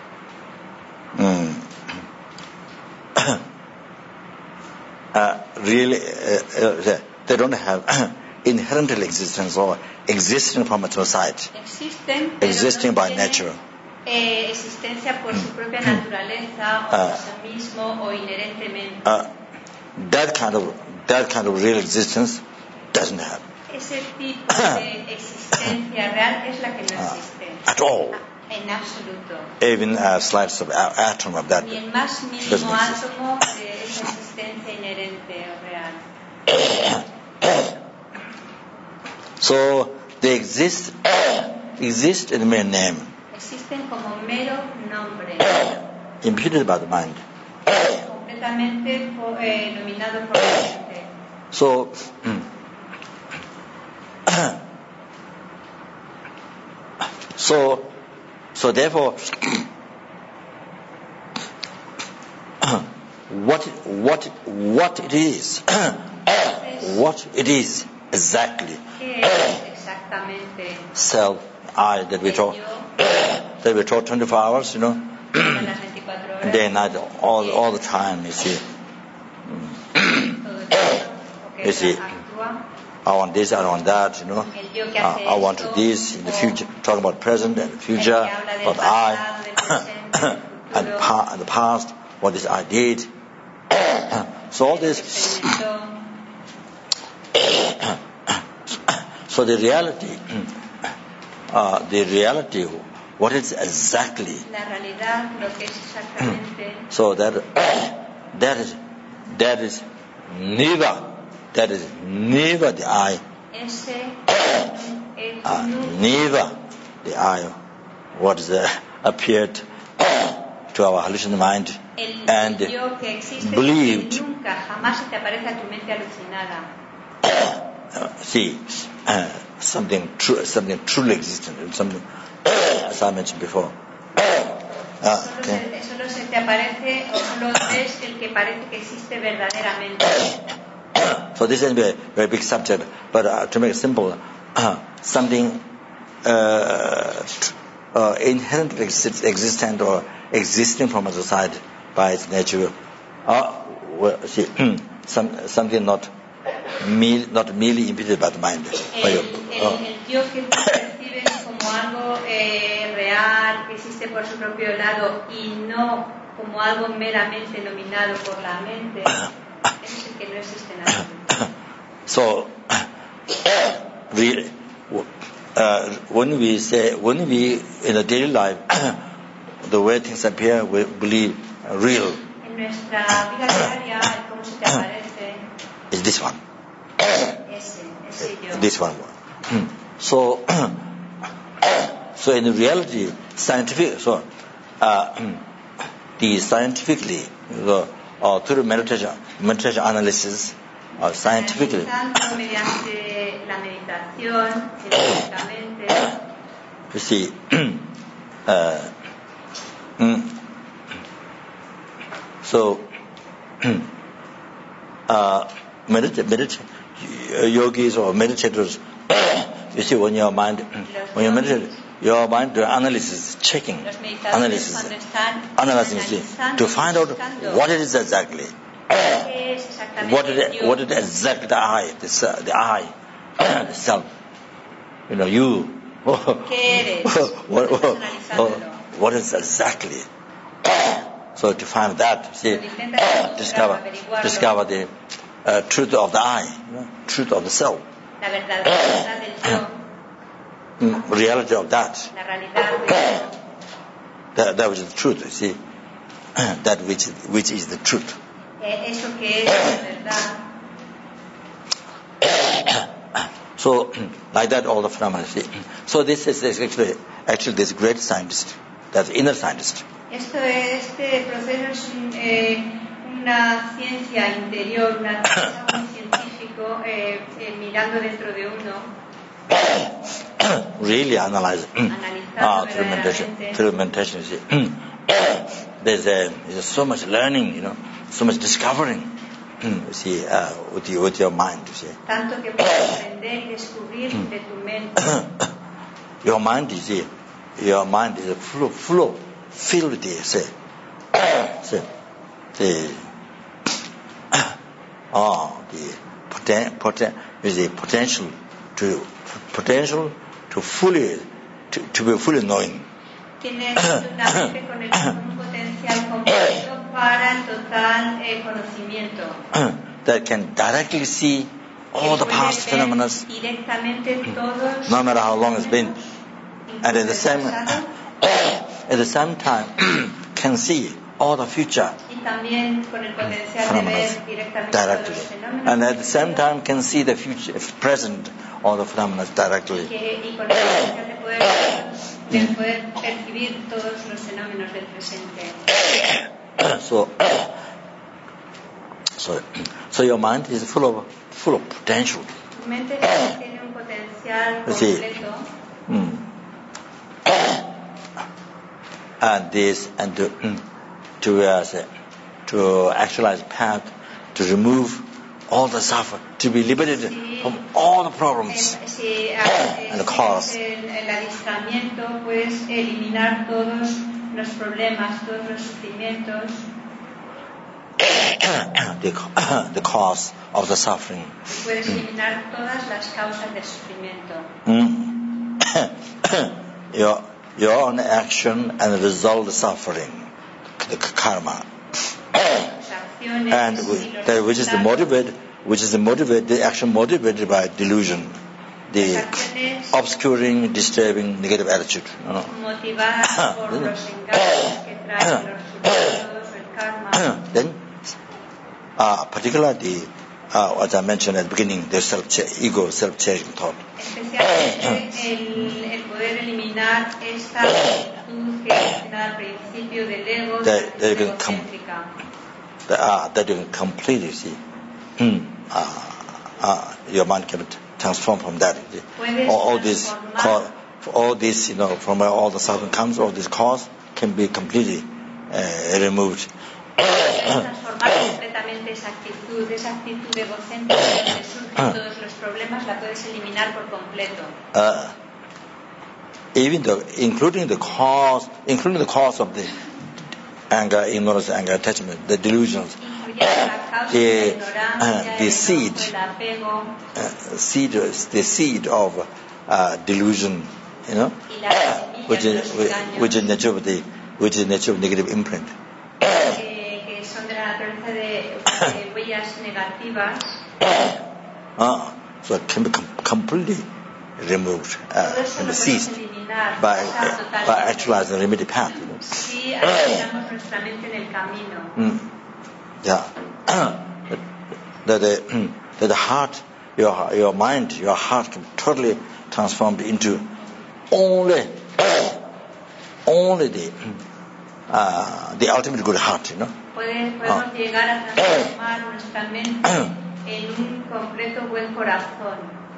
[SPEAKER 1] Really, they don't have inherently existence or existing from its own side. Existing by nature.
[SPEAKER 2] Existencia por su propia naturaleza o por sí mismo o inherentemente.
[SPEAKER 1] That kind of real existence doesn't have.
[SPEAKER 2] Ese tipo de existencia real es la que no existe.
[SPEAKER 1] At all.
[SPEAKER 2] En absoluto.
[SPEAKER 1] Even a slight atom of that.
[SPEAKER 2] Ni el más mínimo átomo de esa existencia inherente o real.
[SPEAKER 1] So they exist in mere name.
[SPEAKER 2] Existen como mero nombre.
[SPEAKER 1] Imputed by the mind.
[SPEAKER 2] Completamente dominado por la mente.
[SPEAKER 1] So therefore, what it is, what it is exactly. Self, I that we taught 24 hours, day and night, all the time. You see, I want this, I want that, I want this in the future. Talk about present and future, about I, and the past, what is I did. So all this. So the reality, what is exactly. So that is never the I. Never the I. What is appeared to our hallucinating mind and believed. See, something truly existent, something as I mentioned before. Okay.
[SPEAKER 2] Solo se te aparece o solo es el que parece que existe verdaderamente.
[SPEAKER 1] So this is a very big subject, but to make it simple, something inherently existent or existing from a society by its nature, something not merely impeded by the mind.
[SPEAKER 2] El yo que tú percibes como algo real, que existe por su propio lado y no como algo meramente dominado por la mente, es el que no existe en absoluto.
[SPEAKER 1] So, when we in the daily life, the way things appear, we believe real.
[SPEAKER 2] En nuestra vida diaria, ¿cómo se te aparece?
[SPEAKER 1] Is this one?
[SPEAKER 2] Ese yo.
[SPEAKER 1] This one. So in reality, scientific. So the scientifically, through meditation analysis, scientifically.
[SPEAKER 2] Mediante la meditación, científicamente.
[SPEAKER 1] You see, so yogis or meditators, you see, when you meditate, your mind do analysis, checking, analyzing, to find out what it is exactly. What is exactly the I, the I, the self. You. What is exactly? So to find that, see, discover the truth of the I, truth of the self,
[SPEAKER 2] la verdad del yo,
[SPEAKER 1] reality of that,
[SPEAKER 2] la realidad del yo,
[SPEAKER 1] that which is the truth. See, that which is the truth.
[SPEAKER 2] Eso que es la verdad.
[SPEAKER 1] So, like that, all the phenomena. See. So this is actually this great scientist, that's inner scientist.
[SPEAKER 2] Este proceso es una ciencia interior, una ciencia muy científico, mirando dentro de uno.
[SPEAKER 1] Really analyze. Through meditation. See. There's so much learning, so much discovering. See, with your mind, you see.
[SPEAKER 2] Tanto que puedes aprender y descubrir de tu mente.
[SPEAKER 1] Your mind is filled with the potential to be fully knowing.
[SPEAKER 2] Tienes una mente con un potencial completo para el total conocimiento.
[SPEAKER 1] That can directly see all the past phenomena, no matter how long it's been, and at the same time can see all the future phenomena directly, and at the same time can see the future, present, all the phenomena directly.
[SPEAKER 2] De poder percibir todos los fenómenos del presente.
[SPEAKER 1] So your mind is full of potential.
[SPEAKER 2] Tu mente tiene un potencial completo.
[SPEAKER 1] And to actualize path, to remove all the suffering, to be liberated from all the problems and the cause.
[SPEAKER 2] El adiestramiento, pues eliminar todos los problemas, todos los sufrimientos.
[SPEAKER 1] The cause of the suffering.
[SPEAKER 2] Puedes eliminar todas las causas del sufrimiento.
[SPEAKER 1] Your own action and result suffering, the karma. And which is the motivated, the action motivated by delusion, the obscuring, disturbing, negative attitude.
[SPEAKER 2] Motivada por los engaños que traen los resultados, el karma.
[SPEAKER 1] Then, particularly, as I mentioned at the beginning, the self-changing thought.
[SPEAKER 2] Especialmente el poder eliminar esta actitud que mencionaba al principio del ego, de la egocéntrica.
[SPEAKER 1] That you can completely see. Your mind can transform from that. All this, from where all the suffering comes, all this cause can be completely removed.
[SPEAKER 2] Transformar completamente esa actitud egocéntrica donde surgen todos los problemas, la puedes eliminar por completo.
[SPEAKER 1] Including the cause of the anger, ignorance, anger, attachment, the delusions, the seed of delusion, which is nature of negative imprint.
[SPEAKER 2] Que son de la naturaleza de huellas negativas.
[SPEAKER 1] So it can be completely removed and ceased by actualizing the remedy path.
[SPEAKER 2] Sí, actualizamos nuestra mente en el camino.
[SPEAKER 1] Yeah. That the heart, your mind, your heart can totally transform into only the ultimate good heart,
[SPEAKER 2] Podemos llegar a transformar nuestra mente en un completo buen corazón.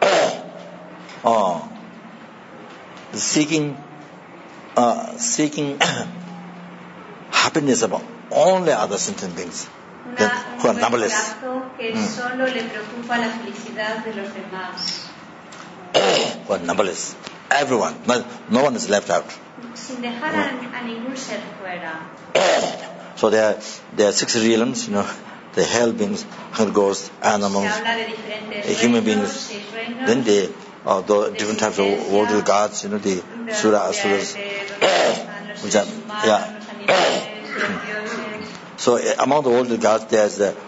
[SPEAKER 1] Seeking happiness about only other sentient beings who are numberless.
[SPEAKER 2] Que solo le preocupa la felicidad de los demás.
[SPEAKER 1] Who are numberless. Everyone, no one is left out.
[SPEAKER 2] Sin dejar a ningún ser fuera.
[SPEAKER 1] So there are 6 realms, the hell beings, hell ghosts, animals, human beings. Then the different types of worldly gods, the Sura, Asuras, which are, So among the world gods, there's the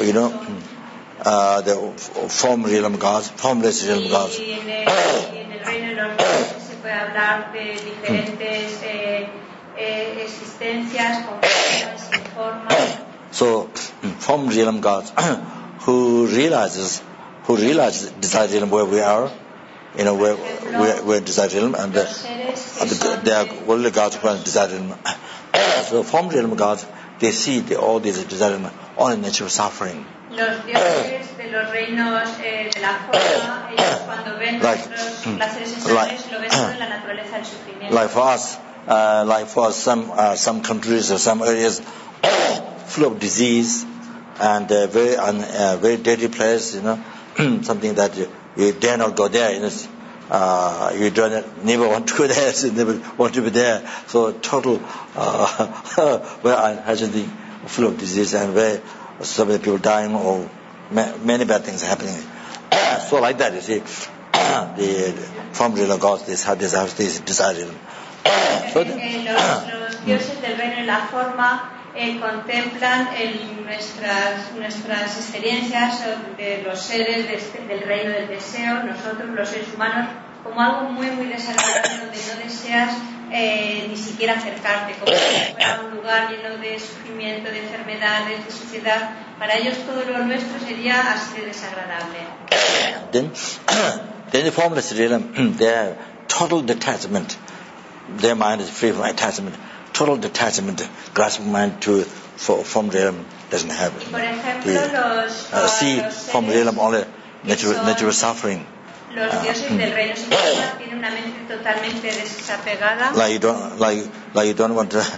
[SPEAKER 1] formless realm gods.
[SPEAKER 2] Y en el reino de los dioses se puede hablar de diferentes existencias con forma, sin forma.
[SPEAKER 1] So formless realm gods who realizes desire realm where we are, where desire realm, and there are worldly gods who are desire realm. So formless realm gods, they see all these desire realm all in nature suffering.
[SPEAKER 2] Los dioses de los reinos de la forma, ellos cuando ven nuestros placeres sensuales lo ven todo en la naturaleza del sufrimiento.
[SPEAKER 1] Like for some countries or some areas full of disease and very dirty place, something that you dare not go there. You never want to go there, so never want to be there. So total very unhygienic, full of disease, and where so many people dying or many bad things are happening. So like that, you see, the formula gods, they have this desire.
[SPEAKER 2] So los dioses del reino de la forma contemplan nuestras experiencias de los seres del reino del deseo, nosotros los seres humanos, como algo muy muy desagradable donde no deseas ni siquiera acercarte, como si fuera un lugar lleno de sufrimiento, de enfermedades, de suciedad. Para ellos todo lo nuestro sería así de desagradable.
[SPEAKER 1] Then the formless realm, their total detachment, their mind is free from attachment. Total detachment, grasping mind to form realm doesn't have it.
[SPEAKER 2] Por ejemplo,
[SPEAKER 1] see form realm only natural suffering.
[SPEAKER 2] Los dioses del reino espiritual tienen una mente totalmente desapegada.
[SPEAKER 1] Like you don't want to.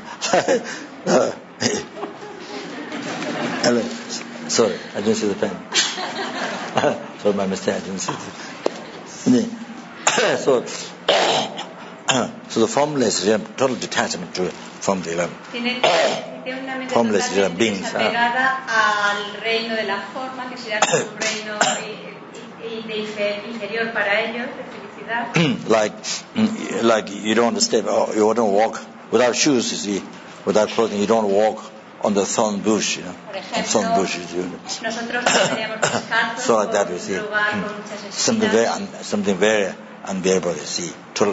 [SPEAKER 1] Sorry, I didn't see the pen. Sorry, my mistake. I didn't see it. So the formless realm, total detachment to form realm.
[SPEAKER 2] Tiene una mente
[SPEAKER 1] Formless
[SPEAKER 2] totalmente
[SPEAKER 1] beings,
[SPEAKER 2] desapegada al reino de la forma, que sería como un reino inferior para ellos, de felicidad.
[SPEAKER 1] Like you don't step, you don't walk without shoes. You see, without clothing, you don't walk on the thorn bush.
[SPEAKER 2] Por ejemplo, nosotros deberíamos descalzos
[SPEAKER 1] so like that, you
[SPEAKER 2] por
[SPEAKER 1] see,
[SPEAKER 2] un lugar con muchas espinas.
[SPEAKER 1] something very unbearable. You see, total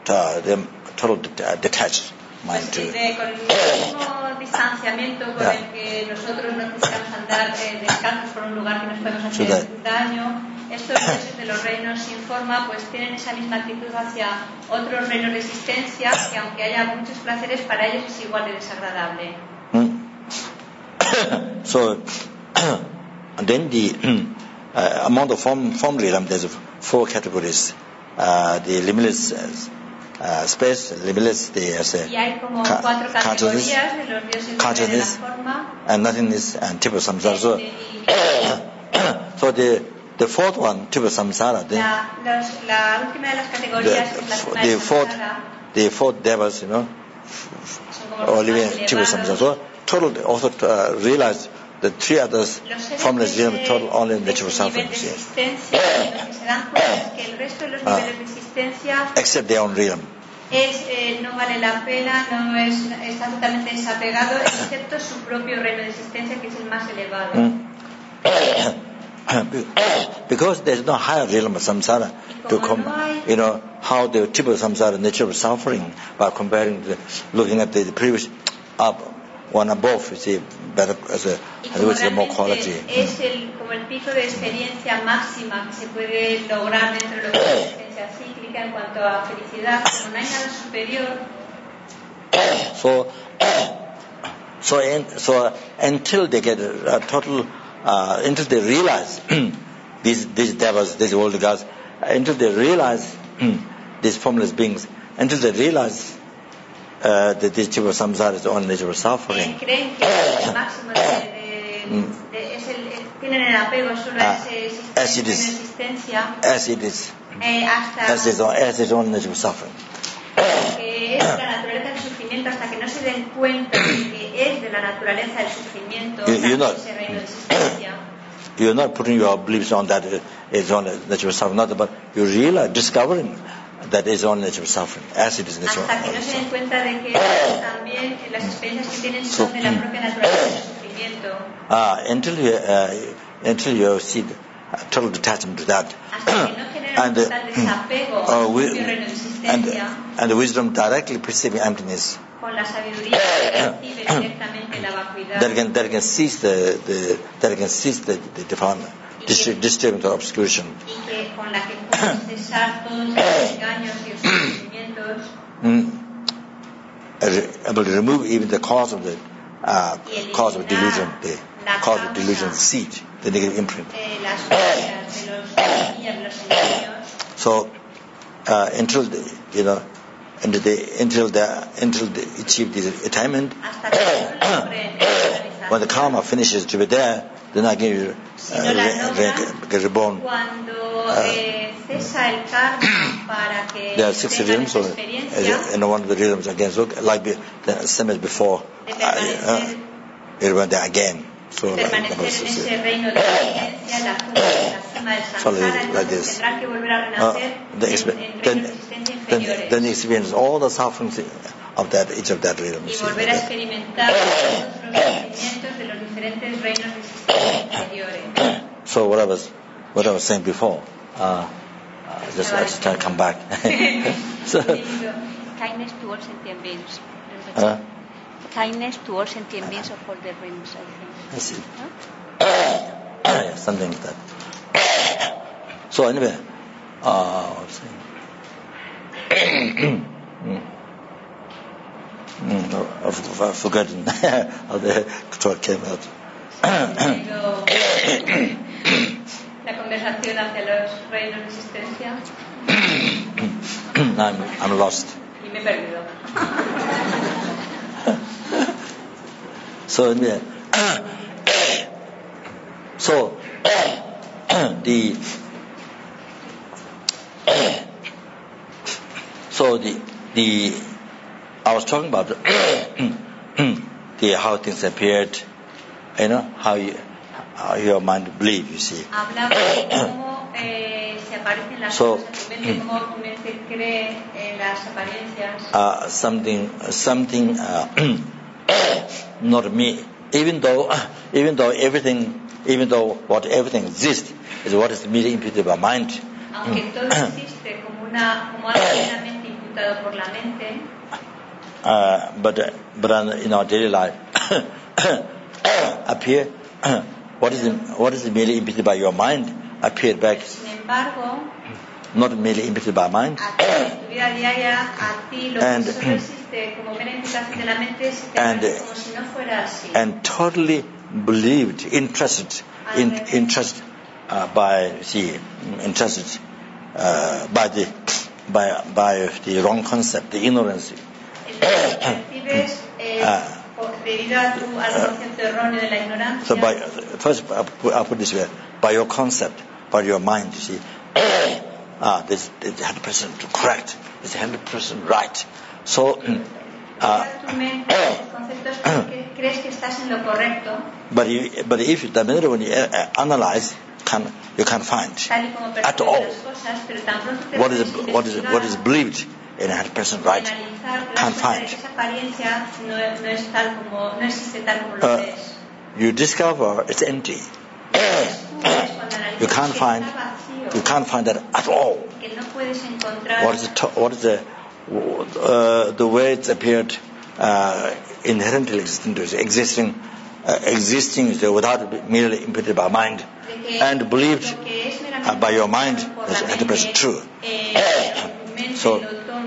[SPEAKER 1] detached mind to.
[SPEAKER 2] Con el mismo distanciamiento con el que nosotros no quisiéramos andar descalzos por un lugar que nos podemos hacer daño, estos dioses de los reinos sin forma pues tienen esa misma actitud hacia otros reinos de existencia que aunque haya muchos placeres para ellos es igual de desagradable.
[SPEAKER 1] So then among the form realm there's 4 categories. The limitless space, limitless,
[SPEAKER 2] y hay como 4 categorías de los dioses de la forma,
[SPEAKER 1] and nothingness and Tipa Samsara. So the fourth one, Tipa Samsara.
[SPEAKER 2] La última de las categorías es la Samsara.
[SPEAKER 1] The fourth devils, or living in Tipa Samsara. So total also realize the 3 others formless realm, total only natural suffering. Except their own realm.
[SPEAKER 2] No vale la pena, está totalmente desapegado, excepto su propio reino de existencia, que es el más elevado.
[SPEAKER 1] Because there is no higher realm of samsara to come, how the tip of samsara, nature of suffering, by comparing, looking at the previous up, one above, you see, better as a more quality.
[SPEAKER 2] Es como el pico de experiencia máxima que se puede lograr dentro de lo que es la existencia cíclica en cuanto a felicidad, como no hay nada superior.
[SPEAKER 1] So until they get a total, until they realize these devils, these world gods, until they realize these formless beings, until they realize that this type of samsara is the only nature of suffering.
[SPEAKER 2] Creen que el máximo tienen el apego solo a ese existencia.
[SPEAKER 1] As it is. As is only nature of suffering.
[SPEAKER 2] Que es la naturaleza del sufrimiento hasta que no se den cuenta de que es de la naturaleza del sufrimiento ese reino de existencia.
[SPEAKER 1] You're not putting your beliefs on that it's only nature of suffering, not but you realize, discovering that is only nature of suffering, as it is nature of suffering.
[SPEAKER 2] Hasta que no se den cuenta de que también las experiencias que tienen son de la propia naturaleza del sufrimiento.
[SPEAKER 1] until you see the total detachment to that, and the wisdom directly perceiving emptiness, that can cease the defilement, disturbance or obscuration. Able to remove even the cause of delusion, the cause of delusion seed, the negative imprint. So until they achieve the attainment, when the karma finishes to be there, then again get reborn. There are 6 rhythms, so in one of the rhythms again, so like the same as before, it went there again. So like this. Then you experience all the sufferings of that, each of that rhythm. So what I was saying before, I just try to come back. So,
[SPEAKER 2] kindness towards sentient beings. Kindness towards sentient beings of all the rhythms, I think.
[SPEAKER 1] I see. Yeah, something like that. So anyway, I was saying, I've forgotten how the talk came out.
[SPEAKER 2] La conversación hacia los reinos de existencia.
[SPEAKER 1] I'm lost.
[SPEAKER 2] Y me he perdido.
[SPEAKER 1] So anyway, I was talking about how things appeared, how your mind believes, you see. Something not me. Even though everything exists is what is merely imputed by mind. But in our daily life, appear what is merely imputed by your mind appeared back. Not merely imputed by mind. And totally believed, interested by the wrong concept, the ignorance. So first I'll put this way: by your concept, by your mind, you see, this is 100% correct, it's 100% right. So, but if the minute when you analyze, you can't find at all what is believed in 100% right. Can't find. You discover it's empty. You can't find that at all. What is the way it's appeared inherently existing without merely imputed by mind and believed by your mind is 100% true. So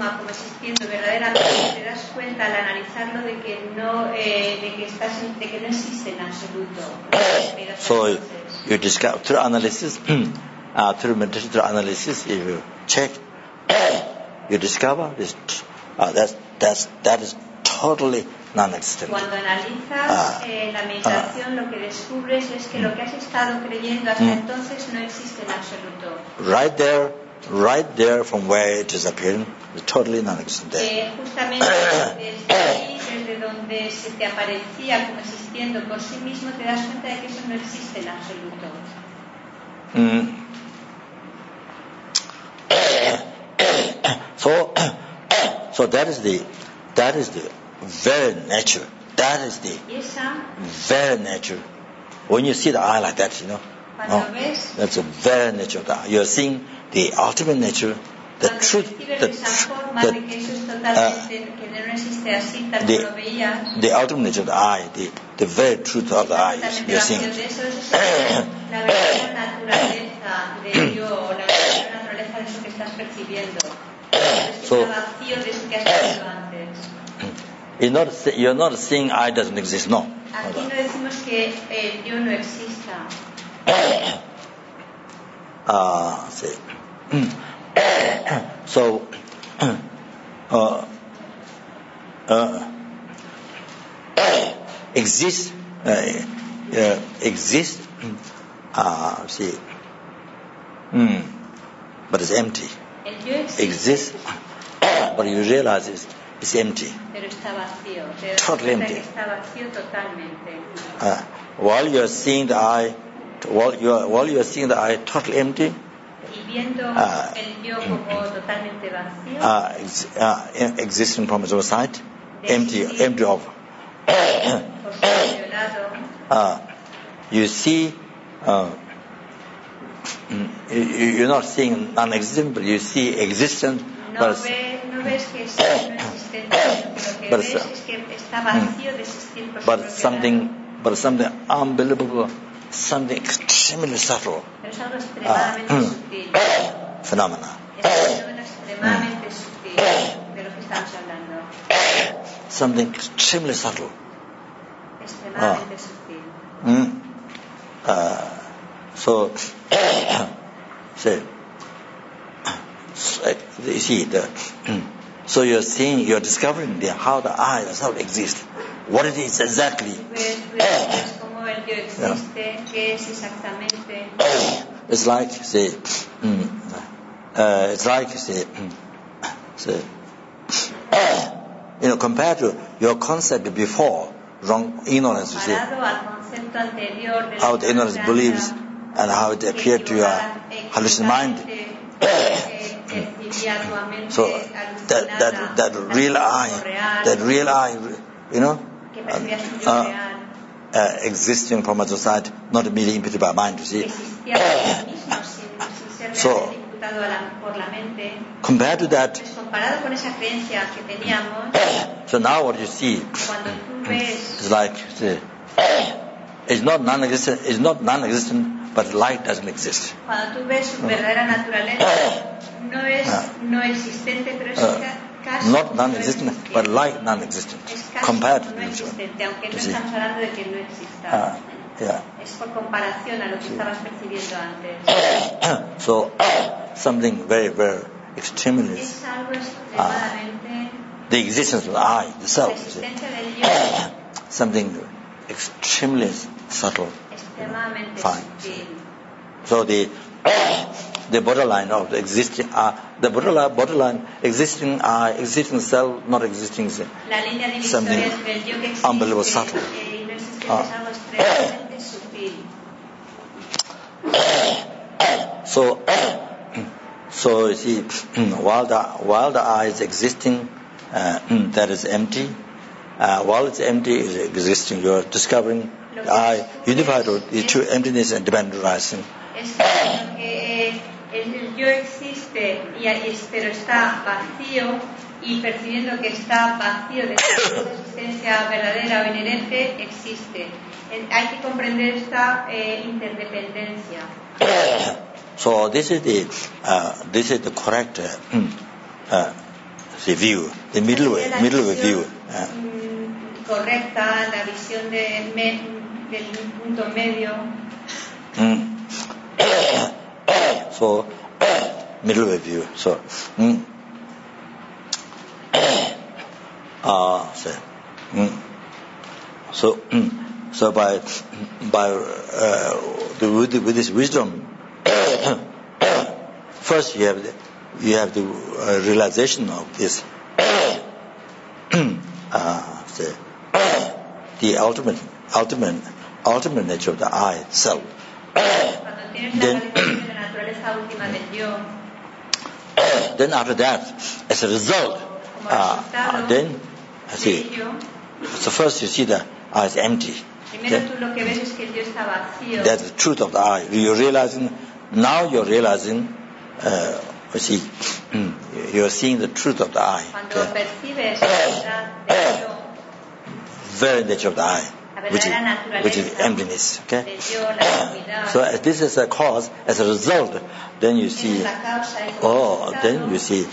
[SPEAKER 1] you discover through analysis, through meditation, through analysis, if you check, you discover this, that is totally non-existent.
[SPEAKER 2] Cuando analizas la meditación, lo que descubres es que lo que has estado creyendo hasta entonces no existe en absoluto.
[SPEAKER 1] Right there from where it is appearing, is totally non-existent there.
[SPEAKER 2] Justamente desde donde se te aparecía como existiendo por sí mismo, te das cuenta de que eso no existe en absoluto. So that is the very nature.
[SPEAKER 1] That is the
[SPEAKER 2] Y esa,
[SPEAKER 1] very nature. When you see the eye like that,
[SPEAKER 2] cuando ves,
[SPEAKER 1] that's the very nature of the eye. You are seeing the ultimate nature, the
[SPEAKER 2] cuando
[SPEAKER 1] truth,
[SPEAKER 2] percibes esa forma de que eso es totalmente, que no existe así tal como lo veías,
[SPEAKER 1] the ultimate nature of the eye, the very truth of the eye. You are seeing.
[SPEAKER 2] de eso es la verdadera naturaleza de Dios, la verdadera naturaleza de eso que estás percibiendo.
[SPEAKER 1] So,
[SPEAKER 2] vacío de eso que has visto antes.
[SPEAKER 1] You're not saying I doesn't exist, no.
[SPEAKER 2] Aquí no decimos que el yo no exista.
[SPEAKER 1] So, exist, but it's empty.
[SPEAKER 2] El yo existe.
[SPEAKER 1] Exists, but you realize it's empty.
[SPEAKER 2] Pero está vacío.
[SPEAKER 1] Totally empty.
[SPEAKER 2] Está vacío totalmente.
[SPEAKER 1] While you are seeing the eye, totally empty.
[SPEAKER 2] Y viendo el yo como totalmente vacío.
[SPEAKER 1] Existing from its sight, empty of. You see, you're not seeing non-existent, but you see existent.
[SPEAKER 2] No ves que es no existente, lo que ves es que está vacío de existir por su propio lado.
[SPEAKER 1] But something unbelievable, something extremely subtle.
[SPEAKER 2] Pero es algo extremadamente sutil.
[SPEAKER 1] Phenomena.
[SPEAKER 2] Es un fenómeno extremadamente sutil de lo que estamos hablando.
[SPEAKER 1] Something extremely subtle.
[SPEAKER 2] Extremadamente sutil.
[SPEAKER 1] You see, so you're discovering how the eye itself exists, what it is exactly.
[SPEAKER 2] Ves cómo el yo existe, qué es exactamente.
[SPEAKER 1] It's like, compared to your concept before, wrong ignorance, you see, how the ignorance believes and how it appeared to your hallucined mind. So that real eye, existing from other side, not merely imputed by mind, you see. So compared to that, so now what you see is like, it's not non-existent, but light doesn't exist.
[SPEAKER 2] Cuando tú ves su verdadera naturaleza, no es no existente, pero es casi
[SPEAKER 1] not non-existent, but like non-existent, compared to
[SPEAKER 2] no
[SPEAKER 1] each other.
[SPEAKER 2] existente, aunque no estamos hablando de que no exista. Es por comparación a lo que estabas percibiendo antes.
[SPEAKER 1] So something very, very extremely.
[SPEAKER 2] Es algo extremadamente.
[SPEAKER 1] The existence of the eye, the self.
[SPEAKER 2] La existencia del yo.
[SPEAKER 1] Something extremely subtle.
[SPEAKER 2] Extremadamente sutil.
[SPEAKER 1] So the borderline of the existing borderline existing existing self, not existing self.
[SPEAKER 2] La línea divisoria entre el yo que existe
[SPEAKER 1] unbelievable subtle.
[SPEAKER 2] Y no existente es algo extremadamente sutil.
[SPEAKER 1] So you see, while the eye is existing, that is empty. While it's empty, is existing. You are discovering the eye unified with the true emptiness and dependent rising.
[SPEAKER 2] El yo existe, pero está vacío, y percibiendo que está vacío de esa existencia verdadera o inherente, existe. Hay que comprender esta interdependencia.
[SPEAKER 1] So this is the correct the view, the middle way view.
[SPEAKER 2] Correcta, la visión del punto medio.
[SPEAKER 1] So middle way view. So so by with this wisdom, first you have the realization of this the ultimate nature of the I self. Then after that, as a result, then So first you see the eye is empty.
[SPEAKER 2] Primero tú lo que ves es que el yo está vacío.
[SPEAKER 1] That's the truth of the eye. You're realizing, you see, you're seeing the truth of the eye.
[SPEAKER 2] Cuando percibes la verdad del yo,
[SPEAKER 1] very nature of the eye,
[SPEAKER 2] la verdadera naturaleza
[SPEAKER 1] which is emptiness. Okay?
[SPEAKER 2] del yo, la oscuridad.
[SPEAKER 1] So as this is a cause, as a result, then you see,
[SPEAKER 2] Es la causa, es el
[SPEAKER 1] then you see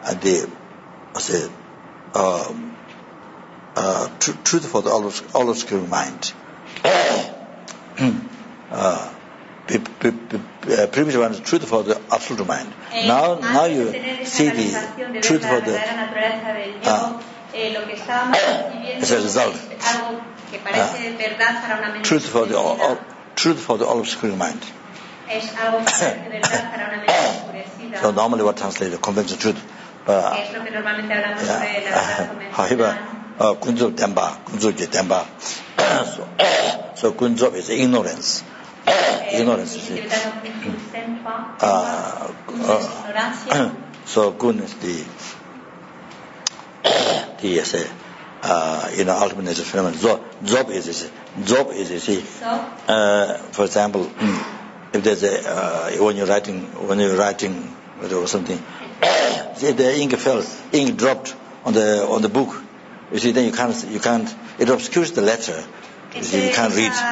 [SPEAKER 1] truth for the all obscure mind. Previous one is truth for the absolute mind. Now you see the truth for the as a result. Truth for the all obscure mind. So normally what translates conventional truth. However, Kunzop Demba. So Kunzop is ignorance. Ignorance is so Kun is the ultimate nature phenomenon. Zob is for example, if there's when you're writing or something, if the ink dropped on the book, you see, then you can't. It obscures the letter. You see, you can't read.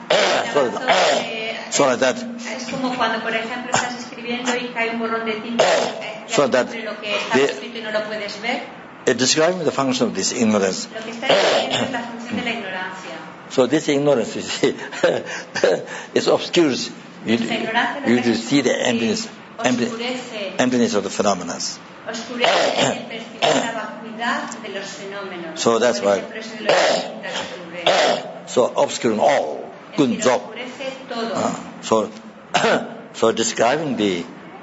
[SPEAKER 1] So like that.
[SPEAKER 2] Es como cuando, por ejemplo, estás escribiendo y cae un borrón de tinta
[SPEAKER 1] so that
[SPEAKER 2] lo que está escrito y no lo puedes ver.
[SPEAKER 1] Describing the function of this ignorance.
[SPEAKER 2] Lo que está describiendo es la función de la ignorancia.
[SPEAKER 1] So this ignorance, you see, it obscures. You see the emptiness of the phenomena. So that's why. So obscuring all. Good job. So describing the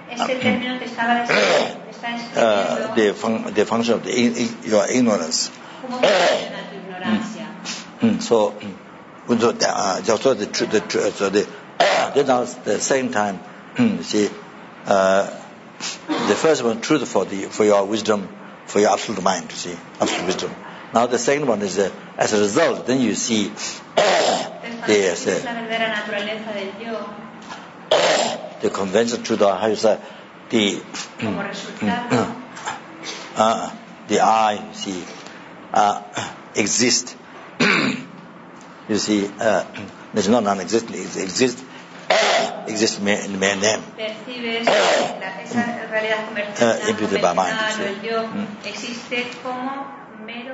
[SPEAKER 1] function of your ignorance. So then at the same time, you see, the first one truth for your wisdom, for your absolute mind, you see, absolute wisdom. Now the second one is as a result, then you see the conventional truth, or how you say, the eye, you see, exists. You see, there's no non-existent, it exists in the mere name. Imputed by mind.